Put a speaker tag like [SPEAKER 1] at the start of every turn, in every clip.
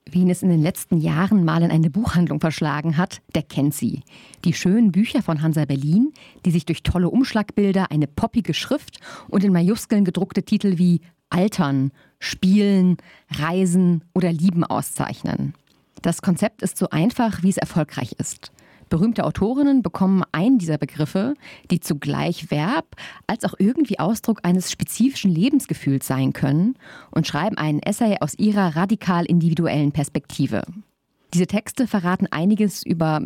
[SPEAKER 1] Wen es in den letzten Jahren mal in eine Buchhandlung verschlagen hat, der kennt sie. Die schönen Bücher von Hansa Berlin, die sich durch tolle Umschlagbilder, eine poppige Schrift und in Majuskeln gedruckte Titel wie Altern, Spielen, Reisen oder Lieben auszeichnen. Das Konzept ist so einfach, wie es erfolgreich ist. Berühmte Autorinnen bekommen einen dieser Begriffe, die zugleich Verb als auch irgendwie Ausdruck eines spezifischen Lebensgefühls sein können, und schreiben einen Essay aus ihrer radikal individuellen Perspektive. Diese Texte verraten einiges über,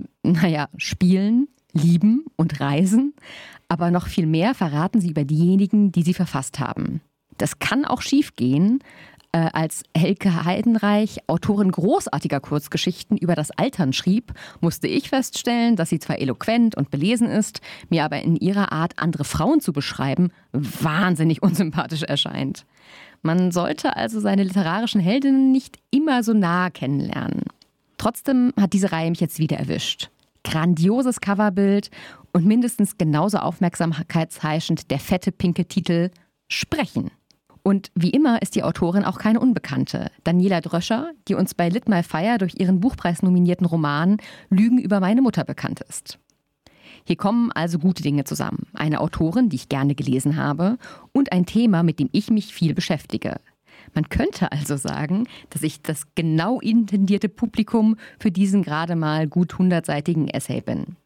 [SPEAKER 1] Spielen, Lieben und Reisen, aber noch viel mehr verraten sie über diejenigen, die sie verfasst haben. Das kann auch schiefgehen. Als Elke Heidenreich, Autorin großartiger Kurzgeschichten über das Altern, schrieb, musste ich feststellen, dass sie zwar eloquent und belesen ist, mir aber in ihrer Art, andere Frauen zu beschreiben, wahnsinnig unsympathisch erscheint. Man sollte also seine literarischen Heldinnen nicht immer so nah kennenlernen. Trotzdem hat diese Reihe mich jetzt wieder erwischt. Grandioses Coverbild und mindestens genauso aufmerksamkeitsheischend der fette pinke Titel Sprechen. Und wie immer ist die Autorin auch keine Unbekannte. Daniela Dröscher, die uns bei Lit My Fire durch ihren Buchpreis-nominierten Roman Lügen über meine Mutter bekannt ist. Hier kommen also gute Dinge zusammen. Eine Autorin, die ich gerne gelesen habe, und ein Thema, mit dem ich mich viel beschäftige. Man könnte also sagen, dass ich das genau intendierte Publikum für diesen gerade mal gut 100-seitigen Essay bin.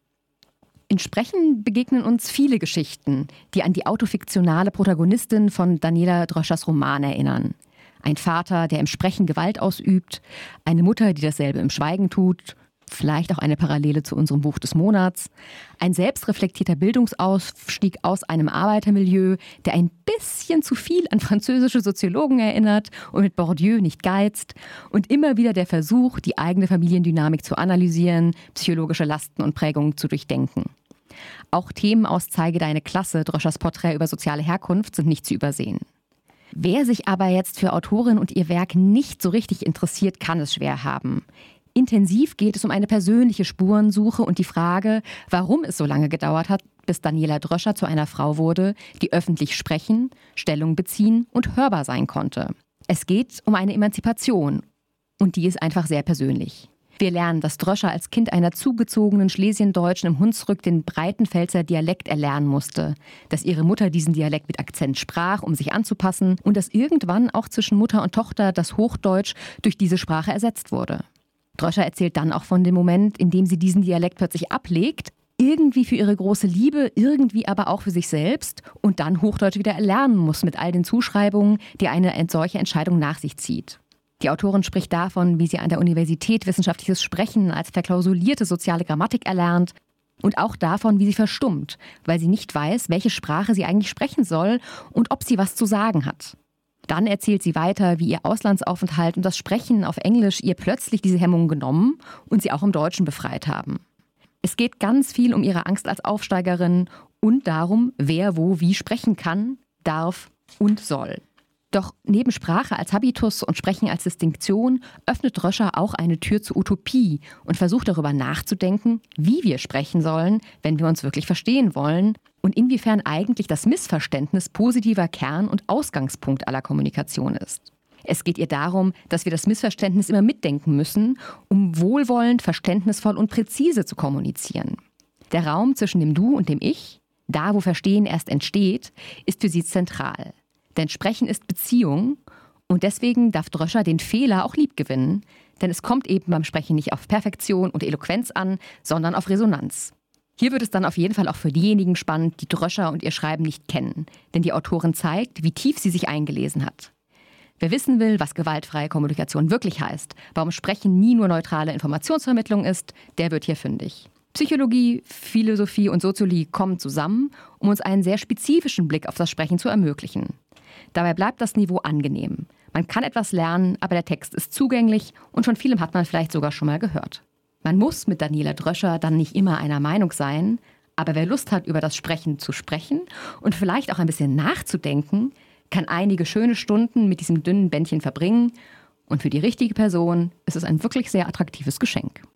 [SPEAKER 1] In Sprechen begegnen uns viele Geschichten, die an die autofiktionale Protagonistin von Daniela Dröschers Roman erinnern. Ein Vater, der im Sprechen Gewalt ausübt, eine Mutter, die dasselbe im Schweigen tut, vielleicht auch eine Parallele zu unserem Buch des Monats, ein selbstreflektierter Bildungsausstieg aus einem Arbeitermilieu, der ein bisschen zu viel an französische Soziologen erinnert und mit Bourdieu nicht geizt, und immer wieder der Versuch, die eigene Familiendynamik zu analysieren, psychologische Lasten und Prägungen zu durchdenken. Auch Themen aus Zeige deine Klasse, Dröschers Porträt über soziale Herkunft, sind nicht zu übersehen. Wer sich aber jetzt für Autorin und ihr Werk nicht so richtig interessiert, kann es schwer haben. Intensiv geht es um eine persönliche Spurensuche und die Frage, warum es so lange gedauert hat, bis Daniela Dröscher zu einer Frau wurde, die öffentlich sprechen, Stellung beziehen und hörbar sein konnte. Es geht um eine Emanzipation, und die ist einfach sehr persönlich. Wir lernen, dass Dröscher als Kind einer zugezogenen Schlesiendeutschen im Hunsrück den Breitenfelser Dialekt erlernen musste, dass ihre Mutter diesen Dialekt mit Akzent sprach, um sich anzupassen, und dass irgendwann auch zwischen Mutter und Tochter das Hochdeutsch durch diese Sprache ersetzt wurde. Dröscher erzählt dann auch von dem Moment, in dem sie diesen Dialekt plötzlich ablegt, irgendwie für ihre große Liebe, irgendwie aber auch für sich selbst, und dann Hochdeutsch wieder erlernen muss mit all den Zuschreibungen, die eine solche Entscheidung nach sich zieht. Die Autorin spricht davon, wie sie an der Universität wissenschaftliches Sprechen als verklausulierte soziale Grammatik erlernt, und auch davon, wie sie verstummt, weil sie nicht weiß, welche Sprache sie eigentlich sprechen soll und ob sie was zu sagen hat. Dann erzählt sie weiter, wie ihr Auslandsaufenthalt und das Sprechen auf Englisch ihr plötzlich diese Hemmungen genommen und sie auch im Deutschen befreit haben. Es geht ganz viel um ihre Angst als Aufsteigerin und darum, wer wo wie sprechen kann, darf und soll. Doch neben Sprache als Habitus und Sprechen als Distinktion öffnet Dröscher auch eine Tür zur Utopie und versucht darüber nachzudenken, wie wir sprechen sollen, wenn wir uns wirklich verstehen wollen, und inwiefern eigentlich das Missverständnis positiver Kern- und Ausgangspunkt aller Kommunikation ist. Es geht ihr darum, dass wir das Missverständnis immer mitdenken müssen, um wohlwollend, verständnisvoll und präzise zu kommunizieren. Der Raum zwischen dem Du und dem Ich, da wo Verstehen erst entsteht, ist für sie zentral. Denn Sprechen ist Beziehung, und deswegen darf Dröscher den Fehler auch liebgewinnen, denn es kommt eben beim Sprechen nicht auf Perfektion und Eloquenz an, sondern auf Resonanz. Hier wird es dann auf jeden Fall auch für diejenigen spannend, die Dröscher und ihr Schreiben nicht kennen, denn die Autorin zeigt, wie tief sie sich eingelesen hat. Wer wissen will, was gewaltfreie Kommunikation wirklich heißt, warum Sprechen nie nur neutrale Informationsvermittlung ist, der wird hier fündig. Psychologie, Philosophie und Soziologie kommen zusammen, um uns einen sehr spezifischen Blick auf das Sprechen zu ermöglichen. Dabei bleibt das Niveau angenehm. Man kann etwas lernen, aber der Text ist zugänglich und von vielem hat man vielleicht sogar schon mal gehört. Man muss mit Daniela Dröscher dann nicht immer einer Meinung sein, aber wer Lust hat, über das Sprechen zu sprechen und vielleicht auch ein bisschen nachzudenken, kann einige schöne Stunden mit diesem dünnen Bändchen verbringen, und für die richtige Person ist es ein wirklich sehr attraktives Geschenk.